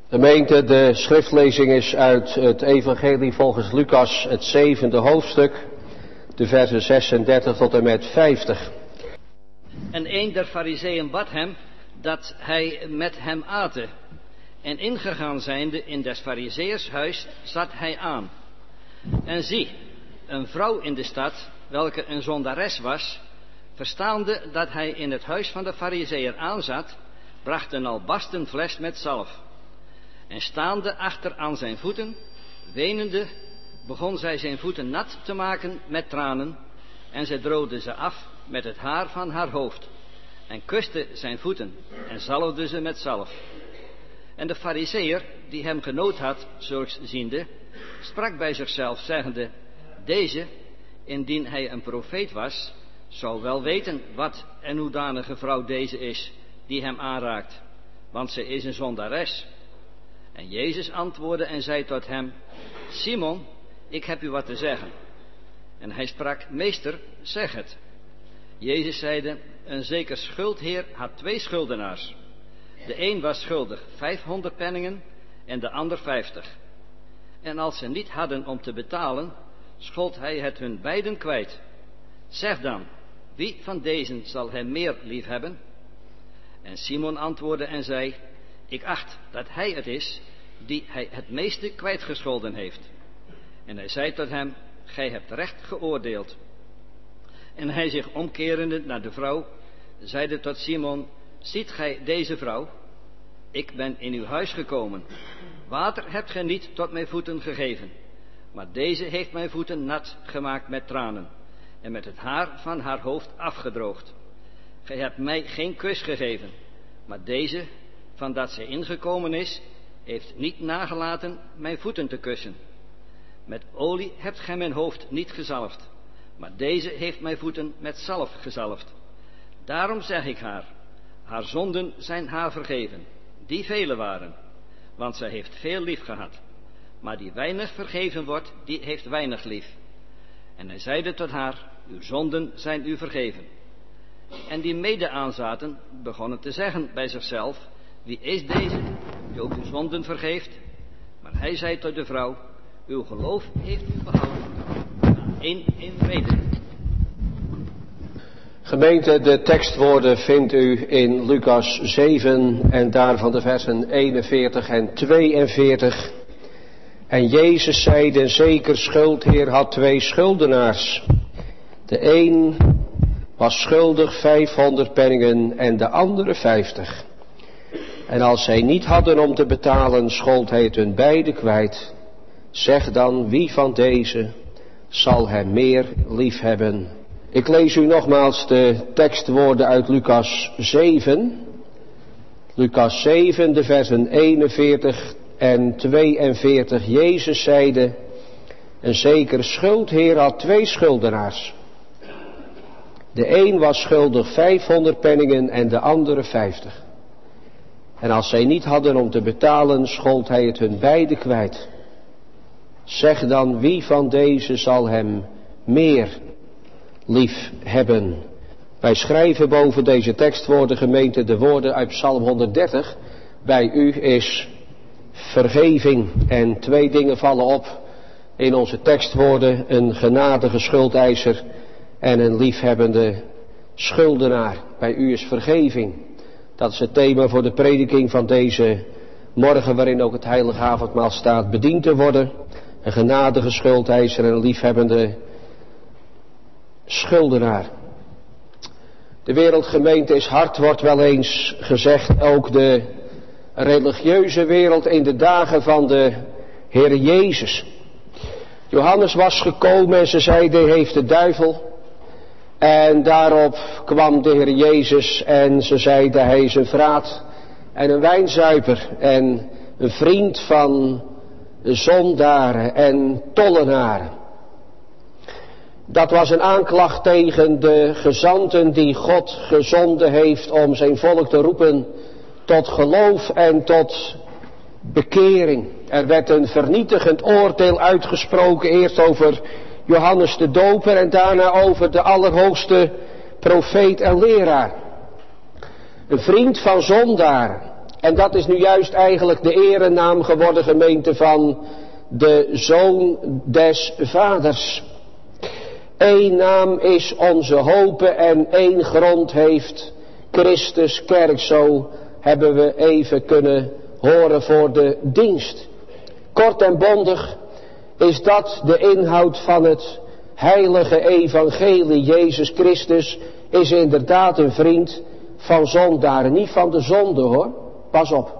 Gemeente, de schriftlezing is uit het evangelie volgens Lucas, het 7e hoofdstuk, de versen 36 tot en met 50. En een der farizeeën bad hem dat hij met hem ate. En ingegaan zijnde in des farizeeërs huis zat hij aan. En zie, een vrouw in de stad, welke een zondares was, verstaande dat hij in het huis van de farizeeër aanzat, bracht een albasten fles met zalf. En staande achter aan zijn voeten, wenende, begon zij zijn voeten nat te maken met tranen, en zij droogde ze af met het haar van haar hoofd, en kuste zijn voeten, en zalfde ze met zalf. En de farizeeër, die hem genood had, zulks ziende, sprak bij zichzelf, zeggende, deze, indien hij een profeet was, zou wel weten wat en hoedanige vrouw deze is, die hem aanraakt, want zij is een zondares. En Jezus antwoordde en zei tot hem, Simon, ik heb u wat te zeggen. En hij sprak, meester, zeg het. Jezus zeide, een zeker schuldheer had 2 schuldenaars. De een was schuldig 500 penningen en de ander 50. En als ze niet hadden om te betalen, schold hij het hun beiden kwijt. Zeg dan, wie van dezen zal hem meer lief hebben? En Simon antwoordde en zei, ik acht dat hij het is die hij het meeste kwijtgescholden heeft. En hij zei tot hem, gij hebt recht geoordeeld. En hij zich omkerende naar de vrouw, zeide tot Simon, ziet gij deze vrouw? Ik ben in uw huis gekomen. Water hebt gij niet tot mijn voeten gegeven, maar deze heeft mijn voeten nat gemaakt met tranen, en met het haar van haar hoofd afgedroogd. Gij hebt mij geen kus gegeven, maar deze, van dat zij ingekomen is, heeft niet nagelaten mijn voeten te kussen. Met olie hebt gij mijn hoofd niet gezalfd, maar deze heeft mijn voeten met zalf gezalfd. Daarom zeg ik haar zonden zijn haar vergeven, die vele waren, want zij heeft veel lief gehad. Maar die weinig vergeven wordt, die heeft weinig lief. En hij zeide tot haar, uw zonden zijn u vergeven. En die mede aanzaten, begonnen te zeggen bij zichzelf, wie is deze, die ook uw zonden vergeeft? Maar hij zei tot de vrouw, uw geloof heeft u behouden, in vrede. Gemeente, de tekstwoorden vindt u in Lucas 7 en daarvan de versen 41 en 42. En Jezus zeide, een zeker schuldheer had 2 schuldenaars. De een was schuldig 500 penningen en de andere 50. En als zij niet hadden om te betalen, schold hij het hun beiden kwijt. Zeg dan, wie van deze zal hem meer lief hebben? Ik lees u nogmaals de tekstwoorden uit Lucas 7. Lucas 7, de versen 41 en 42. Jezus zeide, een zeker schuldheer had 2 schuldenaars. De een was schuldig 500 penningen en de andere 50. En als zij niet hadden om te betalen, schold hij het hun beiden kwijt. Zeg dan, wie van deze zal hem meer lief hebben? Wij schrijven boven deze tekstwoorden, gemeente, de woorden uit Psalm 130. Bij u is vergeving. En 2 dingen vallen op in onze tekstwoorden. Een genadige schuldeiser en een liefhebbende schuldenaar. Bij u is vergeving. Dat is het thema voor de prediking van deze morgen, waarin ook het heilige avondmaal staat bediend te worden. Een genadige schuldeiser en een liefhebbende schuldenaar. De wereldgemeente is hard, wordt wel eens gezegd, ook de religieuze wereld in de dagen van de Heer Jezus. Johannes was gekomen en ze zeiden, heeft de duivel. En daarop kwam de Heer Jezus en ze zeiden, hij is een vraat en een wijnzuiper en een vriend van zondaren en tollenaren. Dat was een aanklacht tegen de gezanten die God gezonden heeft om zijn volk te roepen tot geloof en tot bekering. Er werd een vernietigend oordeel uitgesproken, eerst over Johannes de Doper en daarna over de allerhoogste profeet en leraar. Een vriend van zondaren En dat is nu juist eigenlijk de erenaam geworden, gemeente, van de Zoon des Vaders. Eén naam is onze hoop en één grond heeft Christus kerk. Zo hebben we even kunnen horen voor de dienst. Kort en bondig is dat de inhoud van het heilige evangelie. Jezus Christus is inderdaad een vriend van zondaren. Niet van de zonde hoor, pas op.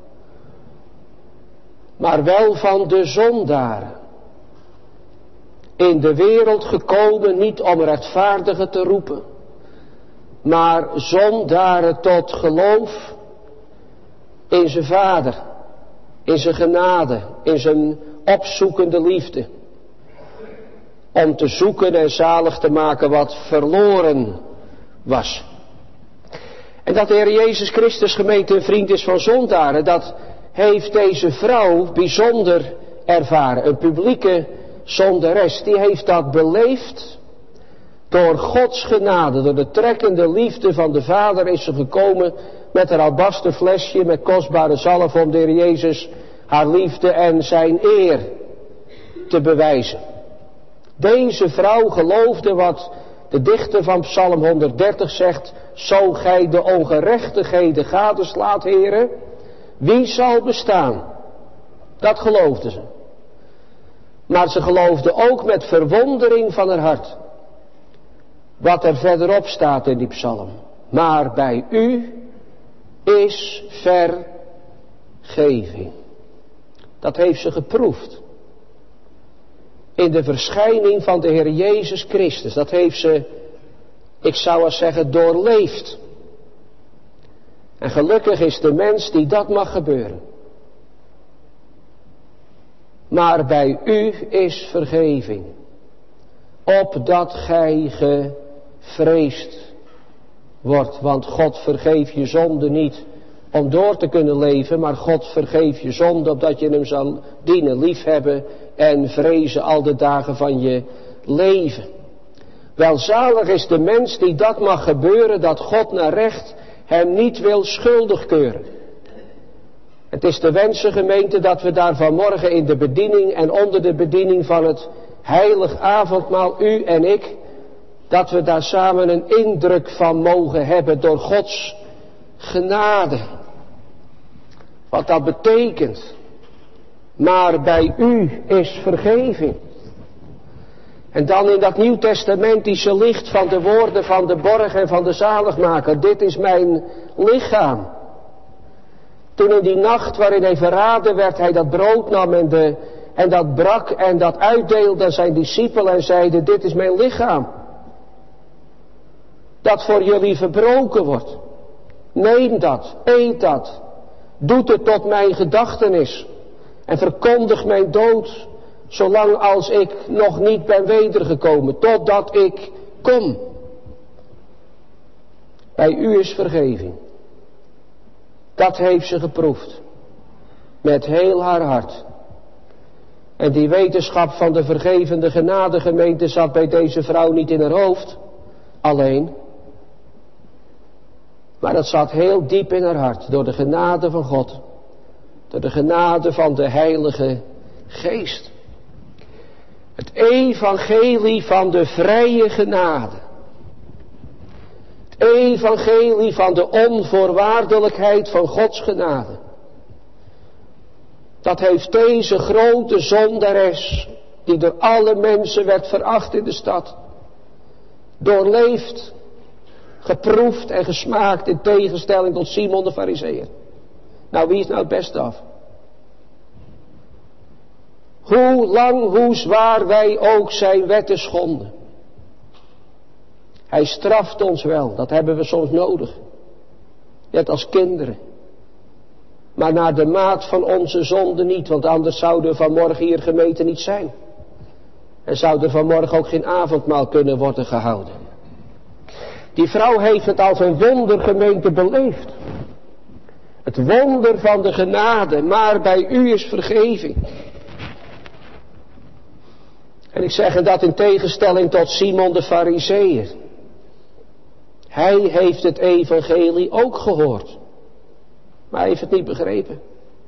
Maar wel van de zondaren. In de wereld gekomen niet om rechtvaardigen te roepen, maar zondaren tot geloof in zijn Vader, in zijn genade, in zijn opzoekende liefde. Om te zoeken en zalig te maken wat verloren was. En dat de Heer Jezus Christus, gemeente, een vriend is van zondaren, dat heeft deze vrouw bijzonder ervaren. Een publieke zondares, die heeft dat beleefd. Door Gods genade, door de trekkende liefde van de Vader is ze gekomen met haar albasten flesje, met kostbare zalf om de Heer Jezus haar liefde en zijn eer te bewijzen. Deze vrouw geloofde wat de dichter van Psalm 130 zegt: zo gij de ongerechtigheden gadeslaat, Heere, wie zal bestaan? Dat geloofde ze. Maar ze geloofde ook met verwondering van haar hart wat er verderop staat in die psalm. Maar bij u is vergeving. Dat heeft ze geproefd. In de verschijning van de Heer Jezus Christus. Dat heeft ze, ik zou wel zeggen, doorleefd. En gelukkig is de mens die dat mag gebeuren. Maar bij u is vergeving. Opdat gij gevreesd wordt. Want God vergeeft je zonde niet om door te kunnen leven. Maar God vergeeft je zonde opdat je hem zal dienen, liefhebben en vrezen al de dagen van je leven. Welzalig is de mens die dat mag gebeuren, dat God naar recht hem niet wil schuldig keuren. Het is de wensen, gemeente, dat we daar vanmorgen in de bediening en onder de bediening van het heilig avondmaal, u en ik, dat we daar samen een indruk van mogen hebben door Gods genade. Wat dat betekent. Maar bij u is vergeving. En dan in dat Nieuw Testamentische licht van de woorden van de borg en van de zaligmaker. Dit is mijn lichaam. Toen in die nacht waarin hij verraden werd, hij dat brood nam en dat brak en dat uitdeelde aan zijn discipelen en zeide: dit is mijn lichaam. Dat voor jullie verbroken wordt. Neem dat, eet dat. Doet het tot mijn gedachtenis. En verkondig mijn dood, zolang als ik nog niet ben wedergekomen, totdat ik kom. Bij u is vergeving. Dat heeft ze geproefd. Met heel haar hart. En die wetenschap van de vergevende genadegemeente zat bij deze vrouw niet in haar hoofd. Alleen. Maar dat zat heel diep in haar hart. Door de genade van God. Door de genade van de Heilige Geest. Het evangelie van de vrije genade. Het evangelie van de onvoorwaardelijkheid van Gods genade. Dat heeft deze grote zondares, die door alle mensen werd veracht in de stad, doorleefd, geproefd en gesmaakt in tegenstelling tot Simon de Farizeeër. Nou, wie is nou het beste af? Hoe lang, hoe zwaar wij ook zijn wetten schonden. Hij straft ons wel, dat hebben we soms nodig. Net als kinderen. Maar naar de maat van onze zonde niet, want anders zouden we vanmorgen hier gemeente niet zijn. En zou er vanmorgen ook geen avondmaal kunnen worden gehouden. Die vrouw heeft het als een wonder, gemeente, beleefd. Het wonder van de genade, maar bij u is vergeving. En ik zeg dat in tegenstelling tot Simon de Farizeeër. Hij heeft het evangelie ook gehoord. Maar hij heeft het niet begrepen.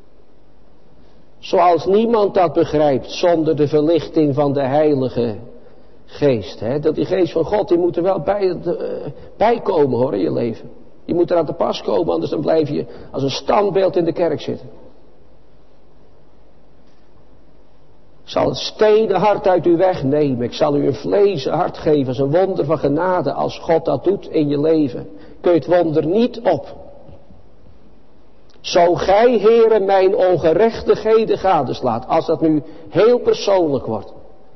Zoals niemand dat begrijpt zonder de verlichting van de Heilige Geest. Hè? Dat die Geest van God, die moet er wel bij komen hoor in je leven. Je moet er aan te pas komen, anders dan blijf je als een standbeeld in de kerk zitten. Ik zal het stenen hart uit u wegnemen. Ik zal u een vlezen hart geven als een wonder van genade. Als God dat doet in je leven, kun je het wonder niet op. Zo gij, Heere, mijn ongerechtigheden gadeslaat. Als dat nu heel persoonlijk wordt.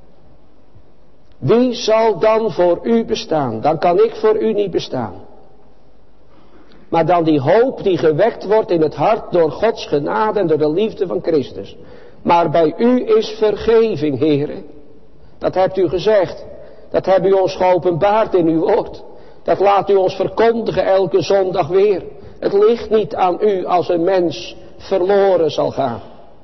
Wie zal dan voor u bestaan? Dan kan ik voor u niet bestaan. Maar dan die hoop die gewekt wordt in het hart door Gods genade en door de liefde van Christus. Maar bij u is vergeving, Heere. Dat hebt u gezegd. Dat hebt u ons geopenbaard in uw woord. Dat laat u ons verkondigen elke zondag weer. Het ligt niet aan u als een mens verloren zal gaan.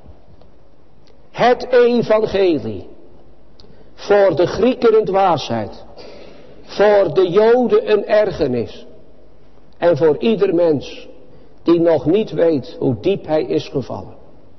Het evangelie. Voor de Grieken een dwaasheid. Voor de Joden een ergernis. En voor ieder mens die nog niet weet hoe diep hij is gevallen.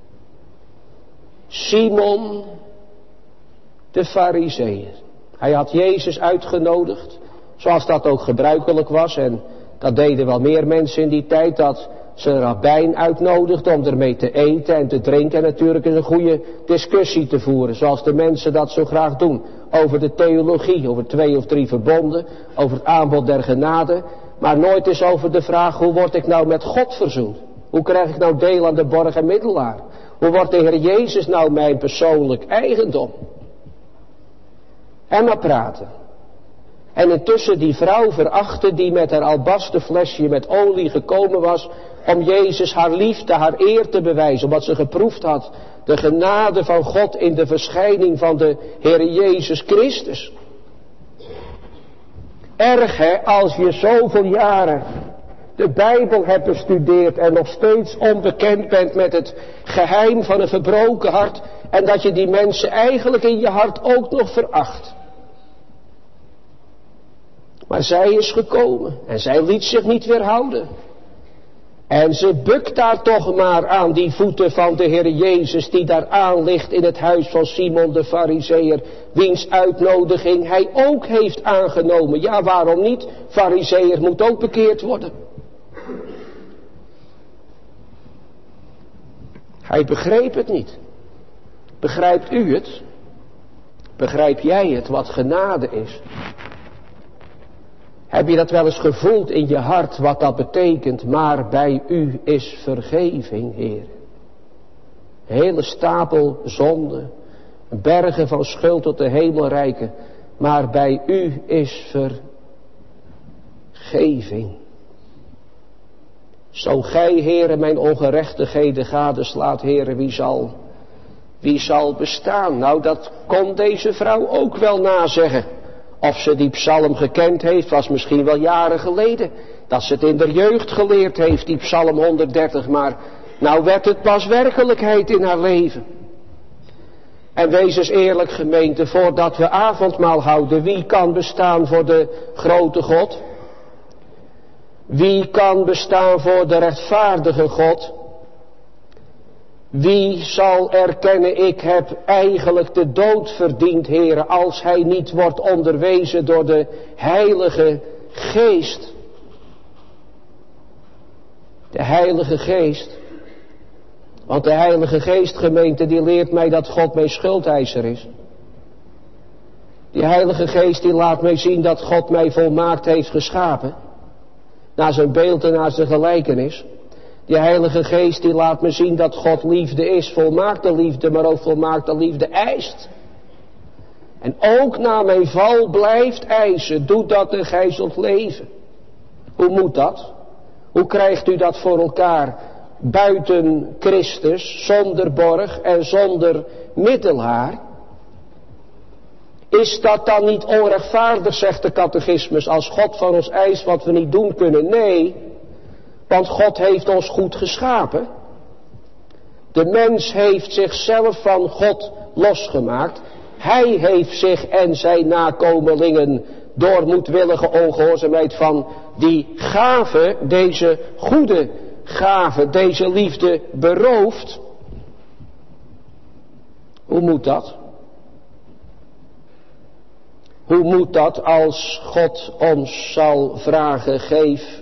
Simon de Farizeeër. Hij had Jezus uitgenodigd, zoals dat ook gebruikelijk was. En dat deden wel meer mensen in die tijd, dat ze een rabbijn uitnodigden om ermee te eten en te drinken. En natuurlijk eens een goede discussie te voeren, zoals de mensen dat zo graag doen. Over de theologie, over 2 of 3 verbonden, over het aanbod der genade. Maar nooit eens over de vraag, hoe word ik nou met God verzoend? Hoe krijg ik nou deel aan de borg en middelaar? Hoe wordt de Heer Jezus nou mijn persoonlijk eigendom? En maar praten. En intussen die vrouw verachten die met haar albasten flesje met olie gekomen was om Jezus haar liefde, haar eer te bewijzen. Omdat ze geproefd had de genade van God in de verschijning van de Heer Jezus Christus. Erg hè, als je zoveel jaren de Bijbel hebt bestudeerd en nog steeds onbekend bent met het geheim van een verbroken hart. En dat je die mensen eigenlijk in je hart ook nog veracht. Maar zij is gekomen en zij liet zich niet weerhouden. En ze bukt daar toch maar aan die voeten van de Heer Jezus die daar aan ligt in het huis van Simon de Farizeeër, wiens uitnodiging hij ook heeft aangenomen. Ja, waarom niet? Farizeeër moet ook bekeerd worden. Hij begreep het niet. Begrijpt u het? Begrijp jij het, wat genade is? Heb je dat wel eens gevoeld in je hart, wat dat betekent? Maar bij u is vergeving, Heer. Een hele stapel zonden, bergen van schuld tot de hemel reiken. Maar bij u is vergeving. Zo gij, Heere, mijn ongerechtigheden gadeslaat, Heere, wie zal bestaan? Nou, dat kon deze vrouw ook wel nazeggen. Of ze die psalm gekend heeft, was misschien wel jaren geleden. Dat ze het in de jeugd geleerd heeft, die psalm 130. Maar nou werd het pas werkelijkheid in haar leven. En wees eens eerlijk, gemeente, voordat we avondmaal houden. Wie kan bestaan voor de grote God? Wie kan bestaan voor de rechtvaardige God? Wie zal erkennen, ik heb eigenlijk de dood verdiend, Heere, als hij niet wordt onderwezen door de Heilige Geest. De Heilige Geest. Want de Heilige Geest, gemeente, die leert mij dat God mijn schuldeiser is. Die Heilige Geest die laat mij zien dat God mij volmaakt heeft geschapen. Naar zijn beeld en naar zijn gelijkenis. Die Heilige Geest die laat me zien dat God liefde is, volmaakte liefde, maar ook volmaakte liefde eist. En ook na mijn val blijft eisen, doe dat en gij zult leven. Hoe moet dat? Hoe krijgt u dat voor elkaar? Buiten Christus, zonder borg en zonder middelaar. Is dat dan niet onrechtvaardig, zegt de catechismus, als God van ons eist wat we niet doen kunnen? Nee, want God heeft ons goed geschapen. De mens heeft zichzelf van God losgemaakt. Hij heeft zich en zijn nakomelingen door moedwillige ongehoorzaamheid van die gave, deze goede gave, deze liefde berooft. Hoe moet dat? Hoe moet dat als God ons zal vragen, geef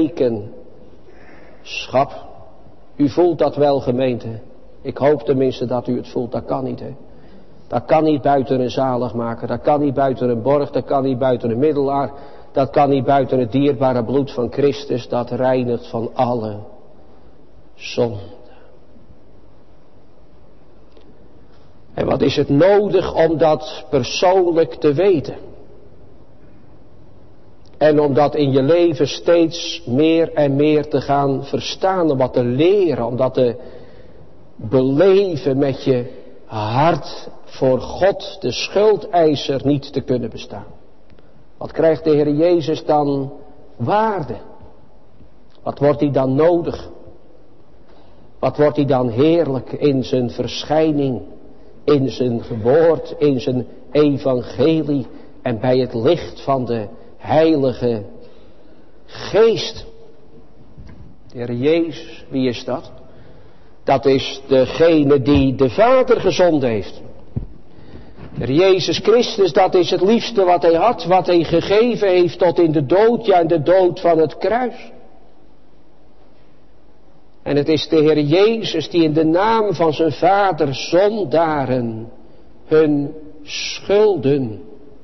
rekenschap? U voelt dat wel, gemeente. Ik hoop tenminste dat u het voelt. Dat kan niet, hè. Dat kan niet buiten een zaligmaker. Dat kan niet buiten een borg. Dat kan niet buiten een middelaar. Dat kan niet buiten het dierbare bloed van Christus. Dat reinigt van alle zonde. En wat is het nodig om dat persoonlijk te weten? En om dat in je leven steeds meer en meer te gaan verstaan. Om dat te leren. Om dat te beleven met je hart. Voor God, de schuldeiser, niet te kunnen bestaan. Wat krijgt de Heer Jezus dan waarde? Wat wordt hij dan nodig? Wat wordt hij dan heerlijk in zijn verschijning? In zijn woord, in zijn evangelie en bij het licht van de Heilige Geest. De Heer Jezus, wie is dat? Dat is degene die de Vader gezonden heeft. De Heer Jezus Christus, dat is het liefste wat hij had, wat hij gegeven heeft tot in de dood, ja in de dood van het kruis. En het is de Heer Jezus die in de naam van zijn Vader zondaren hun schulden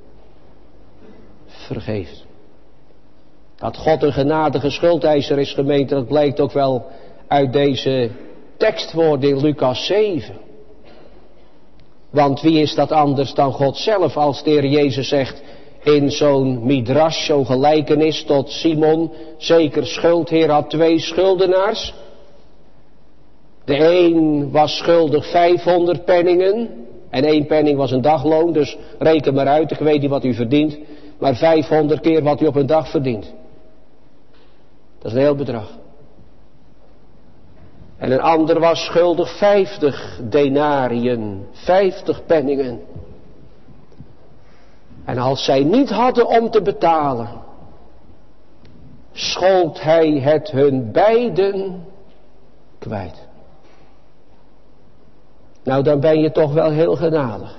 vergeeft. Dat God een genadige schuldeiser is, gemeente, dat blijkt ook wel uit deze tekstwoorden in Lucas 7. Want wie is dat anders dan God zelf, als de Heer Jezus zegt in zo'n midrash, zo'n gelijkenis tot Simon, zeker schuldheer had 2 schuldenaars. De een was schuldig 500 penningen en 1 penning was een dagloon, dus reken maar uit, ik weet niet wat u verdient, maar 500 keer wat u op een dag verdient. Dat is een heel bedrag. En een ander was schuldig 50 denariën, 50 penningen. En als zij niet hadden om te betalen, schold hij het hun beiden kwijt. Nou, dan ben je toch wel heel genadig.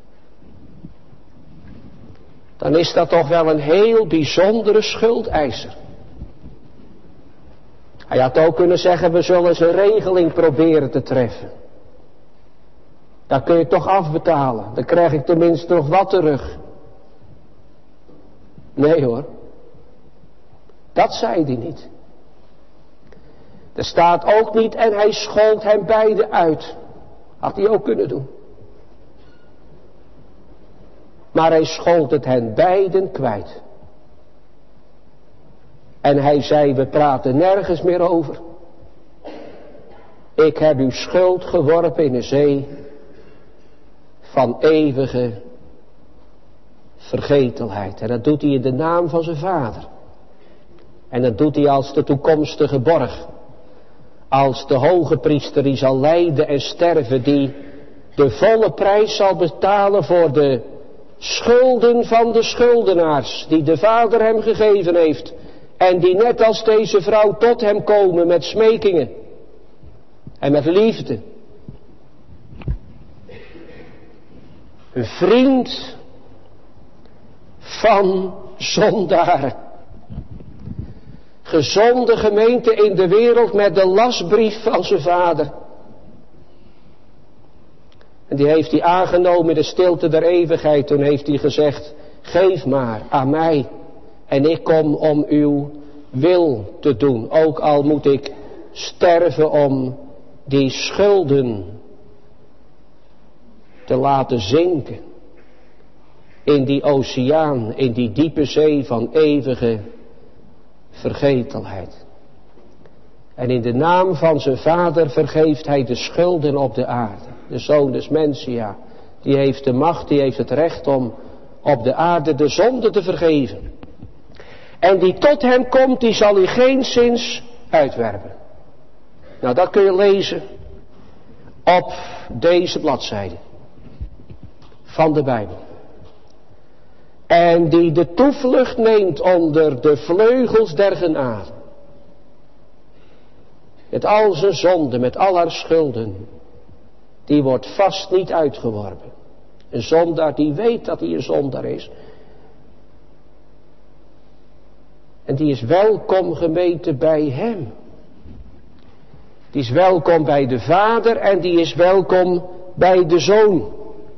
Dan is dat toch wel een heel bijzondere schuldeiser. Hij had ook kunnen zeggen, we zullen eens een regeling proberen te treffen. Dan kun je toch afbetalen. Dan krijg ik tenminste nog wat terug. Nee hoor. Dat zei hij niet. Er staat ook niet en hij schold hen beiden uit. Had hij ook kunnen doen. Maar hij schold het hen beiden kwijt. En hij zei, we praten nergens meer over. Ik heb uw schuld geworpen in een zee van eeuwige vergetelheid. En dat doet hij in de naam van zijn Vader. En dat doet hij als de toekomstige borg. Als de hoge priester die zal lijden en sterven, die de volle prijs zal betalen voor de schulden van de schuldenaars, die de Vader hem gegeven heeft. En die net als deze vrouw tot hem komen met smekingen. En met liefde. Een vriend van zondaren. Gezonde gemeente in de wereld met de lastbrief van zijn Vader. En die heeft hij aangenomen in de stilte der eeuwigheid. Toen heeft hij gezegd, geef maar aan mij. En ik kom om uw wil te doen. Ook al moet ik sterven om die schulden te laten zinken. In die oceaan, in die diepe zee van eeuwige vergetelheid. En in de naam van zijn Vader vergeeft hij de schulden op de aarde. De Zoon des Mensen, ja. Die heeft de macht, die heeft het recht om op de aarde de zonde te vergeven. En die tot hem komt, die zal hij geenszins uitwerpen. Nou, dat kun je lezen op deze bladzijde van de Bijbel. En die de toevlucht neemt onder de vleugels der genade. met al zijn zonden, met al haar schulden, die wordt vast niet uitgeworpen. Een zondaar die weet dat hij een zondaar is. En die is welkom, gemeente, bij hem. Die is welkom bij de Vader en die is welkom bij de Zoon.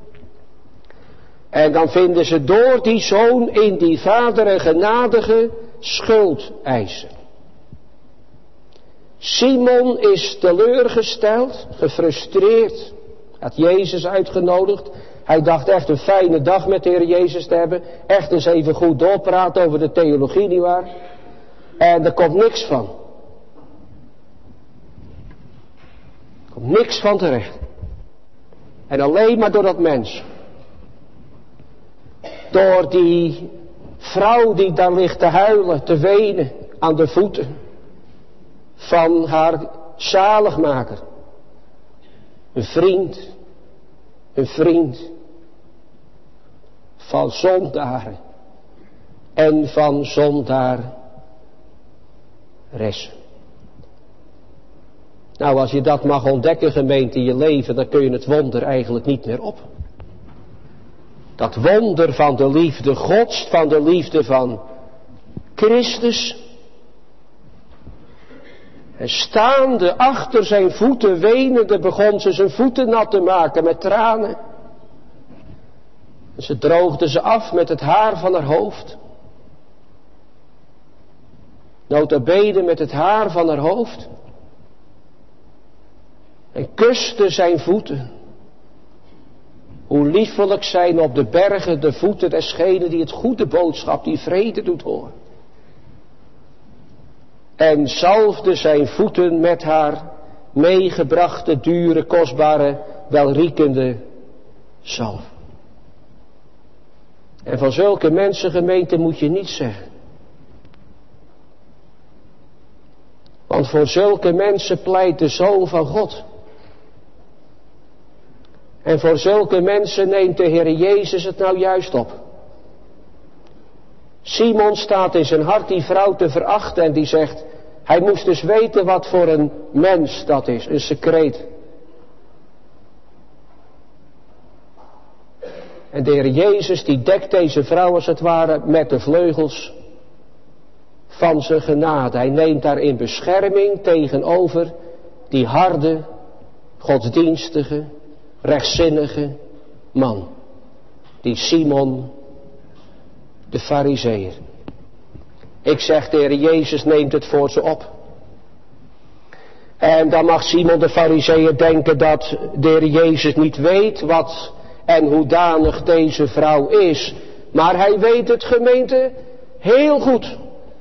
En dan vinden ze door die Zoon in die Vader een genadige schuldeiser. Simon is teleurgesteld, gefrustreerd. Had Jezus uitgenodigd. Hij dacht echt een fijne dag met de Heer Jezus te hebben. Echt eens even goed doorpraten over de theologie, nietwaar? En er komt niks van. Er komt niks van terecht. En alleen maar door dat mens. Door die vrouw die daar ligt te huilen, te wenen aan de voeten van haar zaligmaker. Een vriend van zondaren en van zondaressen. Nou, als je dat mag ontdekken, gemeente, in je leven, dan kun je het wonder eigenlijk niet meer op. Dat wonder van de liefde Gods, van de liefde van Christus. En staande achter zijn voeten, wenende, begon ze zijn voeten nat te maken met tranen. En ze droogde ze af met het haar van haar hoofd. Nota bene met het haar van haar hoofd. En kuste zijn voeten. Hoe liefelijk zijn op de bergen de voeten desgenen die het goede boodschap, die vrede doet horen. En zalfde zijn voeten met haar meegebrachte, dure, kostbare, welriekende zalf. En van zulke mensen, gemeente, moet je niets zeggen. Want voor zulke mensen pleit de Zoon van God. En voor zulke mensen neemt de Heer Jezus het nou juist op. Simon staat in zijn hart die vrouw te verachten en die zegt, hij moest dus weten wat voor een mens dat is, een secreet. En de Heer Jezus die dekt deze vrouw als het ware met de vleugels van zijn genade. Hij neemt haar in bescherming tegenover die harde, godsdienstige, rechtzinnige man. Die Simon de Farizeeër. Ik zeg, de Heer Jezus neemt het voor ze op. En dan mag Simon de Farizeeër denken dat de Heer Jezus niet weet wat en hoedanig deze vrouw is. Maar hij weet het, gemeente, heel goed.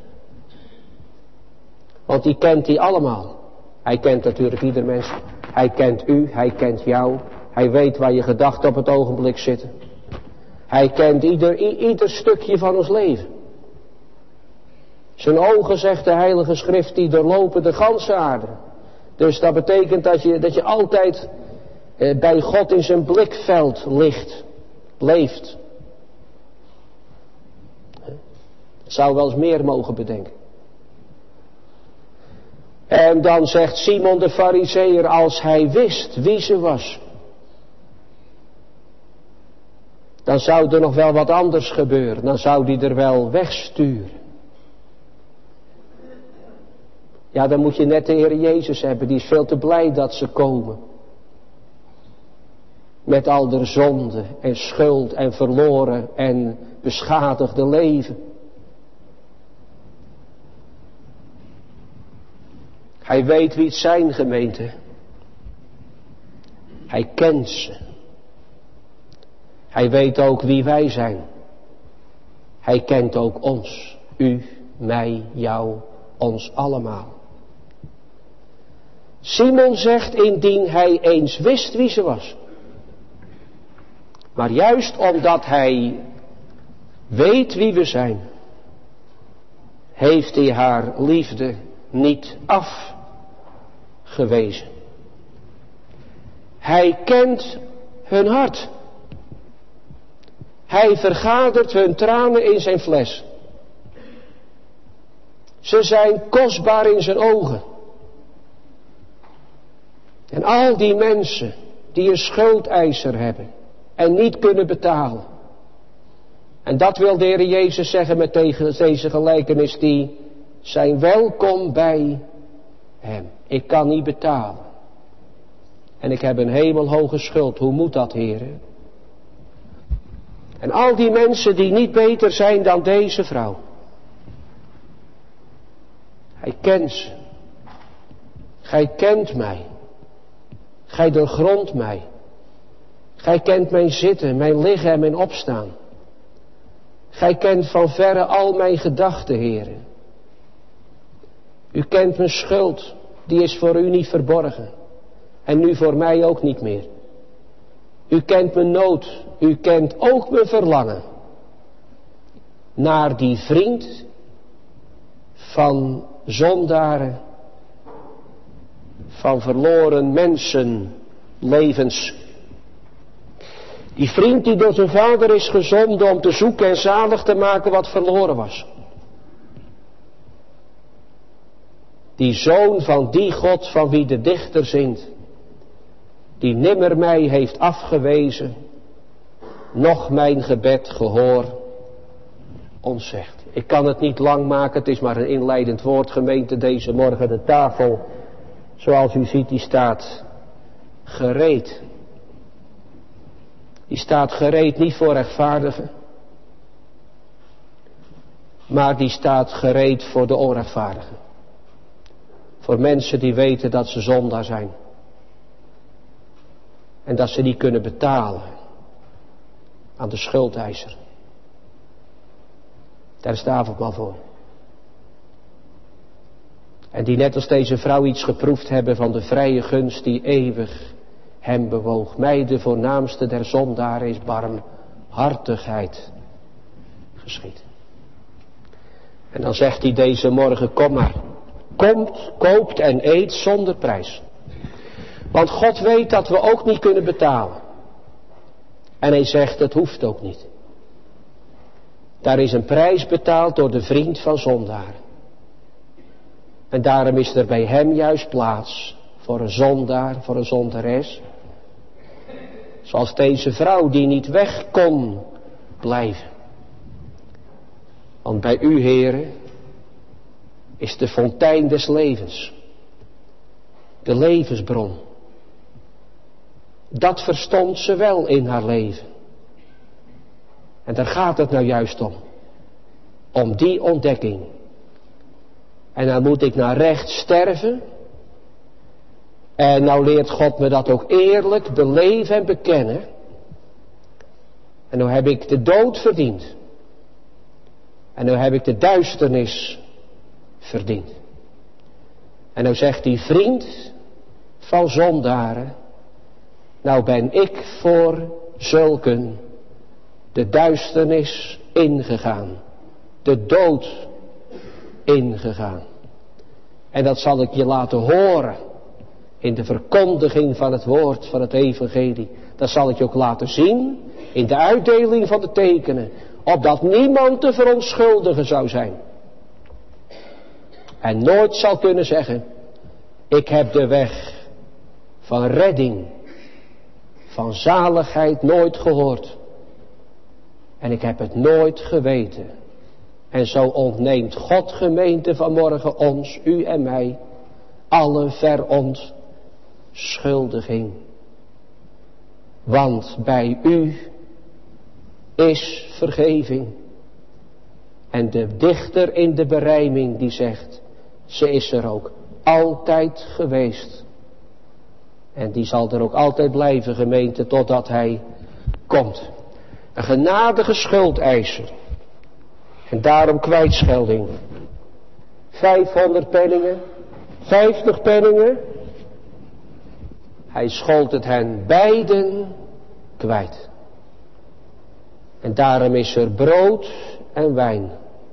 Want die kent die allemaal. Hij kent natuurlijk ieder mens. Hij kent u, hij kent jou. Hij weet waar je gedachten op het ogenblik zitten. Hij kent ieder stukje van ons leven. Zijn ogen, zegt de Heilige Schrift, die doorlopen de ganse aarde. Dus dat betekent dat je altijd bij God in zijn blikveld leeft. Het zou wel eens meer mogen bedenken. En dan zegt Simon de Farizeeër, als hij wist wie ze was, dan zou er nog wel wat anders gebeuren. Dan zou hij er wel wegsturen. Ja, dan moet je net de Heer Jezus hebben. Die is veel te blij dat ze komen. Met al de zonde en schuld en verloren en beschadigde leven. Hij weet wie het zijn, gemeente. Hij kent ze. Hij weet ook wie wij zijn. Hij kent ook ons. U, mij, jou, ons allemaal. Simon zegt, indien hij eens wist wie ze was. Maar juist omdat hij weet wie we zijn, heeft hij haar liefde niet afgewezen. Hij kent hun hart. Hij vergadert hun tranen in zijn fles. Ze zijn kostbaar in zijn ogen. En al die mensen die een schuldeiser hebben en niet kunnen betalen. En dat wil de Heer Jezus zeggen met deze gelijkenis, die zijn welkom bij hem. Ik kan niet betalen. En ik heb een hemelhoge schuld. Hoe moet dat, heren? En al die mensen die niet beter zijn dan deze vrouw. Hij kent ze. Gij kent mij. Gij doorgrondt mij. Gij kent mijn zitten, mijn liggen en mijn opstaan. Gij kent van verre al mijn gedachten, heren. U kent mijn schuld, die is voor u niet verborgen. En nu voor mij ook niet meer. U kent mijn nood, u kent ook mijn verlangen. Naar die vriend van zondaren, van verloren mensen, levens. Die vriend die door zijn vader is gezonden om te zoeken en zalig te maken wat verloren was. Die zoon van die God van wie de dichter zingt. Die nimmer mij heeft afgewezen, noch mijn gebed gehoor ontzegt. Ik kan het niet lang maken, het is maar een inleidend woord, gemeente, deze morgen. De tafel, zoals u ziet, die staat gereed. Die staat gereed niet voor rechtvaardigen, maar die staat gereed voor de onrechtvaardigen. Voor mensen die weten dat ze zondaar zijn. En dat ze niet kunnen betalen aan de schuldeiser. Daar is de avondmaal voor. En die net als deze vrouw iets geproefd hebben van de vrije gunst die eeuwig hem bewoog. Mij de voornaamste der zondaren is barmhartigheid geschied. En dan zegt hij deze morgen, kom maar. Komt, koopt en eet zonder prijs. Want God weet dat we ook niet kunnen betalen. En hij zegt, het hoeft ook niet. Daar is een prijs betaald door de vriend van zondaren. En daarom is er bij hem juist plaats voor een zondaar, voor een zondares. Zoals deze vrouw die niet weg kon blijven. Want bij u, heren, is de fontein des levens. De levensbron. Dat verstond ze wel in haar leven. En daar gaat het nou juist om. Om die ontdekking. En dan moet ik naar rechts sterven. En nou leert God me dat ook eerlijk beleven en bekennen. En nou heb ik de dood verdiend. En nou heb ik de duisternis verdiend. En nou zegt die vriend van zondaren, nou ben ik voor zulken de duisternis ingegaan. De dood ingegaan. En dat zal ik je laten horen in de verkondiging van het woord van het evangelie. Dat zal ik je ook laten zien in de uitdeling van de tekenen. Opdat niemand te verontschuldigen zou zijn. En nooit zal kunnen zeggen, ik heb de weg van redding, van zaligheid nooit gehoord. En ik heb het nooit geweten. En zo ontneemt God, gemeente, vanmorgen ons, u en mij, alle verontschuldiging. Want bij u is vergeving. En de dichter in de berijming die zegt, ze is er ook altijd geweest. En die zal er ook altijd blijven, gemeente, totdat hij komt. Een genadige schuldeiser. En daarom kwijtschelding. 500 penningen, 50 penningen. Hij schold het hen beiden kwijt. En daarom is er brood en wijn.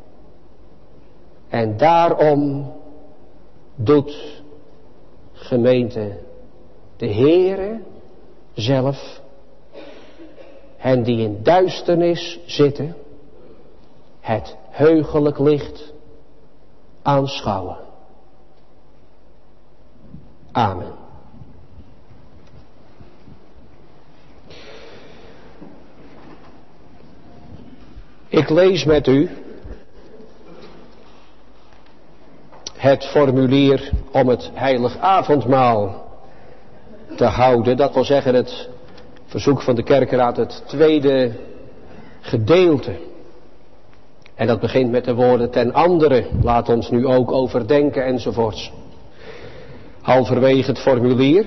En daarom doet, gemeente, de Heere zelf hen die in duisternis zitten, het heugelijk licht aanschouwen. Amen. Ik lees met u het formulier om het heilig avondmaal te houden. Dat wil zeggen het verzoek van de kerkenraad, het tweede gedeelte. En dat begint met de woorden ten andere, laat ons nu ook overdenken enzovoorts. Halverwege het formulier.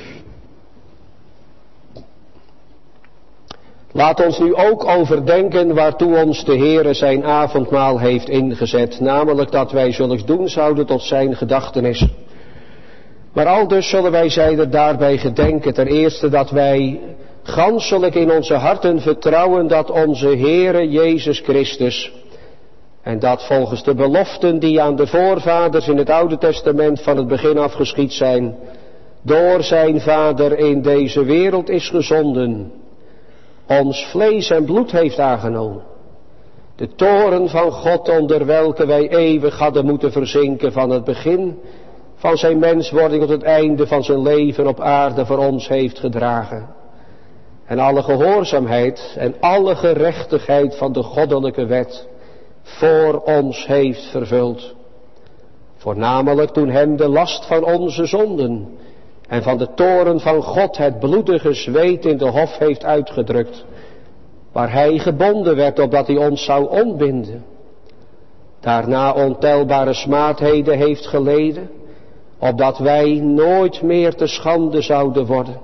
Laat ons nu ook overdenken waartoe ons de Heere zijn avondmaal heeft ingezet. Namelijk dat wij zulks doen zouden tot zijn gedachtenis. Maar aldus zullen wij zijder daarbij gedenken. Ten eerste dat wij ganselijk in onze harten vertrouwen dat onze Heere Jezus Christus, en dat volgens de beloften die aan de voorvaders in het Oude Testament van het begin af geschied zijn, door zijn Vader in deze wereld is gezonden, ons vlees en bloed heeft aangenomen. De toren van God onder welke wij eeuwig hadden moeten verzinken van het begin van zijn menswording tot het einde van zijn leven op aarde voor ons heeft gedragen. En alle gehoorzaamheid en alle gerechtigheid van de goddelijke wet voor ons heeft vervuld. Voornamelijk toen hem de last van onze zonden en van de toren van God het bloedige zweet in de hof heeft uitgedrukt, waar hij gebonden werd opdat hij ons zou ontbinden. Daarna ontelbare smaadheden heeft geleden, opdat wij nooit meer te schande zouden worden.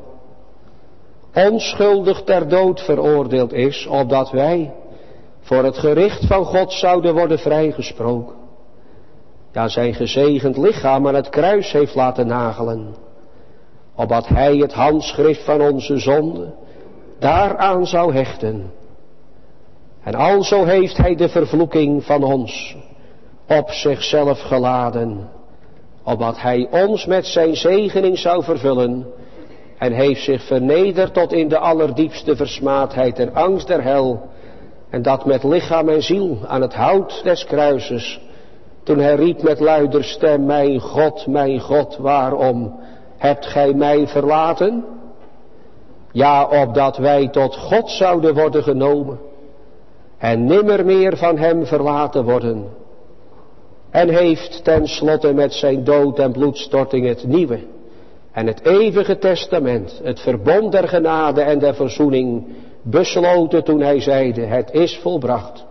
Onschuldig ter dood veroordeeld is, opdat wij voor het gericht van God zouden worden vrijgesproken. Ja, zijn gezegend lichaam aan het kruis heeft laten nagelen, opdat hij het handschrift van onze zonde daaraan zou hechten. En alzo heeft hij de vervloeking van ons op zichzelf geladen, opdat hij ons met zijn zegening zou vervullen, en heeft zich vernederd tot in de allerdiepste versmaadheid en angst der hel, en dat met lichaam en ziel aan het hout des kruises, toen hij riep met luider stem, mijn God, waarom hebt gij mij verlaten? Ja, opdat wij tot God zouden worden genomen en nimmer meer van hem verlaten worden. En heeft tenslotte met zijn dood en bloedstorting het nieuwe en het eeuwige testament, het verbond der genade en der verzoening, besloten toen hij zeide, het is volbracht.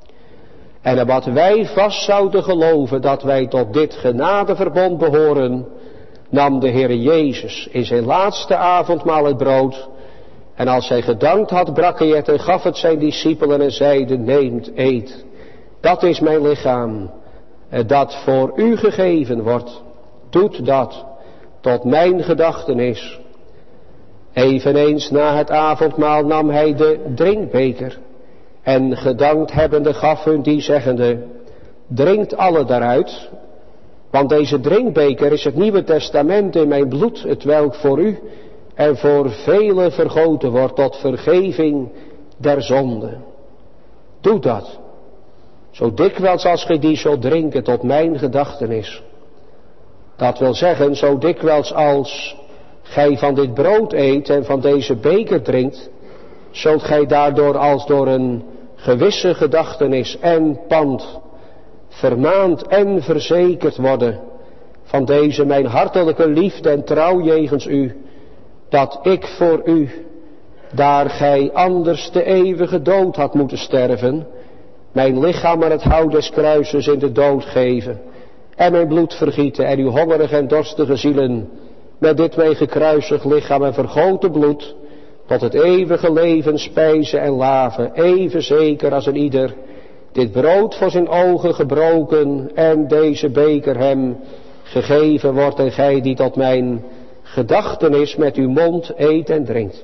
En wat wij vast zouden geloven dat wij tot dit genadeverbond behoren, nam de Heere Jezus in zijn laatste avondmaal het brood, en als hij gedankt had, brak hij het en gaf het zijn discipelen en zeide, neemt, eet, dat is mijn lichaam, dat voor u gegeven wordt, doet dat tot mijn gedachtenis. Eveneens na het avondmaal nam hij de drinkbeker en gedankt hebbende gaf hun die zeggende, drinkt alle daaruit, want deze drinkbeker is het Nieuwe Testament in mijn bloed, hetwelk voor u en voor velen vergoten wordt tot vergeving der zonde. Doe dat, zo dikwijls als gij die zult drinken tot mijn gedachtenis. Dat wil zeggen, zo dikwijls als gij van dit brood eet en van deze beker drinkt, zult gij daardoor als door een gewisse gedachtenis en pand vermaand en verzekerd worden van deze mijn hartelijke liefde en trouw jegens u, dat ik voor u, daar gij anders de eeuwige dood had moeten sterven, mijn lichaam aan het hout des kruises in de dood geven en mijn bloed vergieten en uw hongerige en dorstige zielen met dit mijn gekruisigd lichaam en vergoten bloed tot het eeuwige leven spijzen en laven, even zeker als een ieder dit brood voor zijn ogen gebroken en deze beker hem gegeven wordt en gij die tot mijn gedachtenis met uw mond eet en drinkt.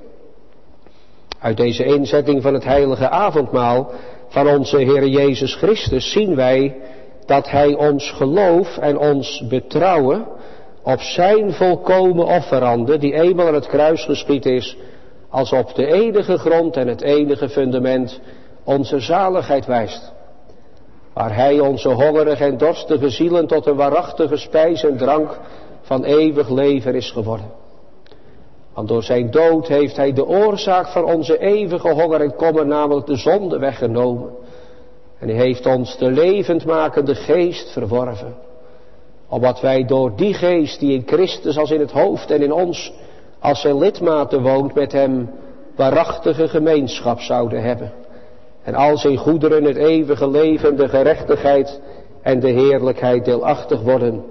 Uit deze inzetting van het heilige avondmaal van onze Heer Jezus Christus zien wij dat hij ons geloof en ons betrouwen op zijn volkomen offerande, die eenmaal aan het kruis geschied is, als op de enige grond en het enige fundament onze zaligheid wijst. Waar hij onze hongerige en dorstige zielen tot een waarachtige spijs en drank van eeuwig leven is geworden. Want door zijn dood heeft hij de oorzaak van onze eeuwige honger en kommer, namelijk de zonde, weggenomen. En hij heeft ons de levendmakende geest verworven. Opdat wij door die geest die in Christus als in het hoofd en in ons als zijn lidmaten woont met hem waarachtige gemeenschap zouden hebben. En al zijn goederen het eeuwige leven, de gerechtigheid en de heerlijkheid deelachtig worden.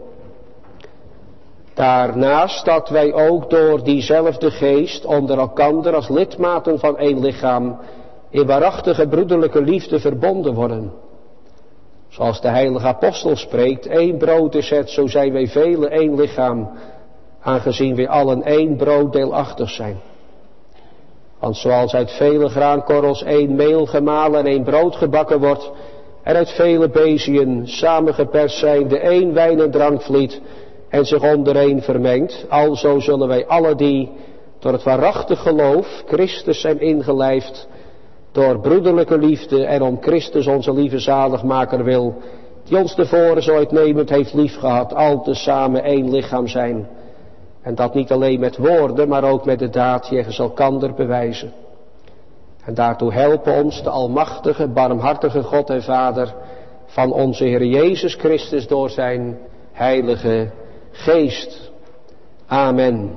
Daarnaast dat wij ook door diezelfde geest onder elkander als lidmaten van één lichaam in waarachtige broederlijke liefde verbonden worden. Zoals de heilige apostel spreekt, één brood is het, zo zijn wij velen één lichaam, aangezien wij allen één brood deelachtig zijn. Want zoals uit vele graankorrels één meel gemalen en één brood gebakken wordt, en uit vele beziën samengeperst zijn de één wijn en drankvliet en zich ondereen vermengt, alzo zullen wij alle die door het waarachtig geloof Christus zijn ingelijfd, door broederlijke liefde en om Christus onze lieve zaligmaker wil, die ons tevoren zo uitnemend heeft liefgehad, al tezamen één lichaam zijn. En dat niet alleen met woorden, maar ook met de daad jegens elkander bewijzen. En daartoe helpen ons de almachtige, barmhartige God en Vader van onze Heer Jezus Christus door zijn heilige geest. Amen.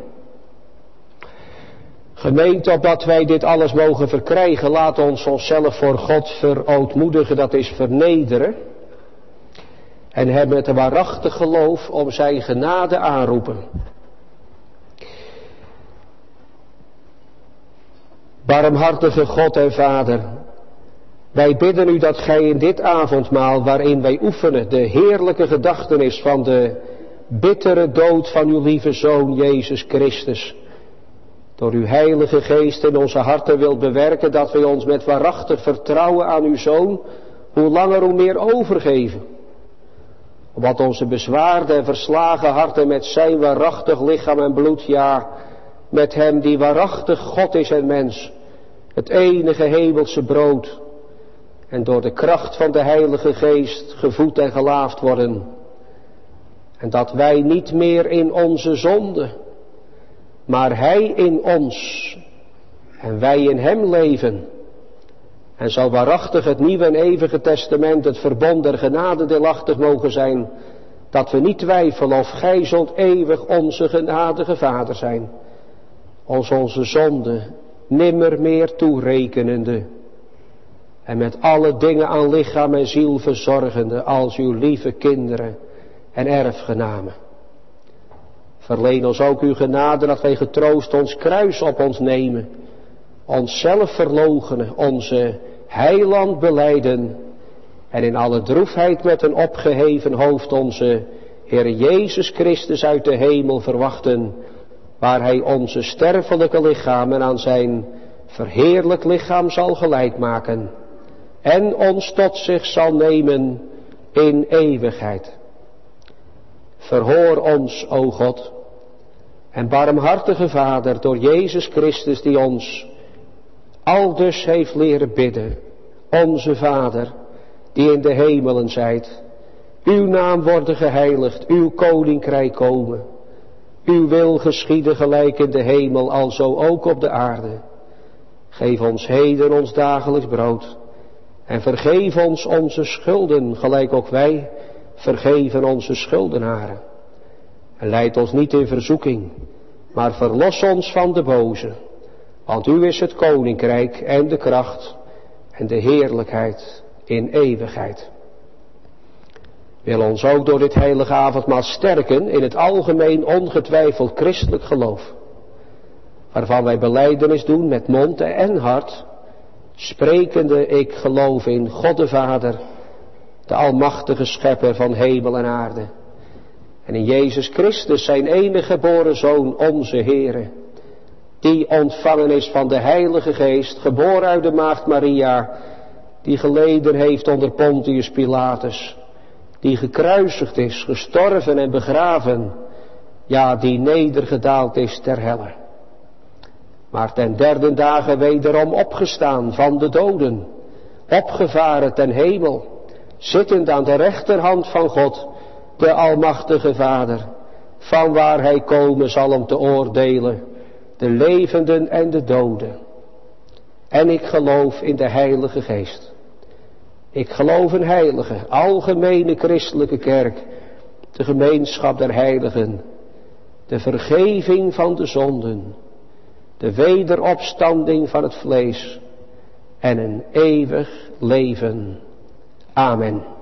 Gemeente, opdat wij dit alles mogen verkrijgen, laat ons onszelf voor God verootmoedigen, dat is vernederen. En hem met een waarachtig geloof om zijn genade aanroepen. Barmhartige God en Vader, wij bidden u dat gij in dit avondmaal waarin wij oefenen de heerlijke gedachtenis van de bittere dood van uw lieve Zoon Jezus Christus, door uw heilige geest in onze harten wilt bewerken, dat wij ons met waarachtig vertrouwen aan uw Zoon hoe langer hoe meer overgeven. Opdat onze bezwaarde en verslagen harten met zijn waarachtig lichaam en bloed, ja, met hem die waarachtig God is en mens, het enige hemelse brood, en door de kracht van de heilige geest gevoed en gelaafd worden. En dat wij niet meer in onze zonde, maar hij in ons en wij in hem leven. En zal waarachtig het nieuwe en eeuwige testament, het verbond der genade deelachtig mogen zijn, dat we niet twijfelen of gij zult eeuwig onze genadige Vader zijn, ons onze zonde nimmer meer toerekenende, en met alle dingen aan lichaam en ziel verzorgende als uw lieve kinderen en erfgenamen. Verleen ons ook uw genade dat wij getroost ons kruis op ons nemen, onszelf verloochenen, onze heiland belijden en in alle droefheid met een opgeheven hoofd onze Heer Jezus Christus uit de hemel verwachten, waar hij onze sterfelijke lichamen aan zijn verheerlijk lichaam zal gelijk maken en ons tot zich zal nemen in eeuwigheid. Verhoor ons, o God, en barmhartige Vader, door Jezus Christus die ons aldus heeft leren bidden. Onze Vader, die in de hemelen zijt, uw naam worden geheiligd, uw koninkrijk komen. Uw wil geschieden gelijk in de hemel, alzo ook op de aarde. Geef ons heden ons dagelijks brood. En vergeef ons onze schulden, gelijk ook wij vergeven onze schuldenaren. En leid ons niet in verzoeking, maar verlos ons van de boze. Want u is het koninkrijk en de kracht en de heerlijkheid in eeuwigheid. Wil ons ook door dit heilige avondmaal sterken in het algemeen ongetwijfeld christelijk geloof, waarvan wij belijdenis doen met mond en hart, sprekende ik geloof in God de Vader, de almachtige schepper van hemel en aarde, en in Jezus Christus zijn enige geboren Zoon, onze Heere, die ontvangen is van de Heilige Geest, geboren uit de Maagd Maria, die geleden heeft onder Pontius Pilatus, die gekruisigd is, gestorven en begraven, ja, die nedergedaald is ter helle, maar ten derde dagen wederom opgestaan van de doden, opgevaren ten hemel, zittend aan de rechterhand van God, de almachtige Vader, van waar hij komen zal om te oordelen, de levenden en de doden. En ik geloof in de Heilige Geest, Ik geloof een heilige, algemene christelijke kerk, de gemeenschap der heiligen, de vergeving van de zonden, de wederopstanding van het vlees en een eeuwig leven. Amen.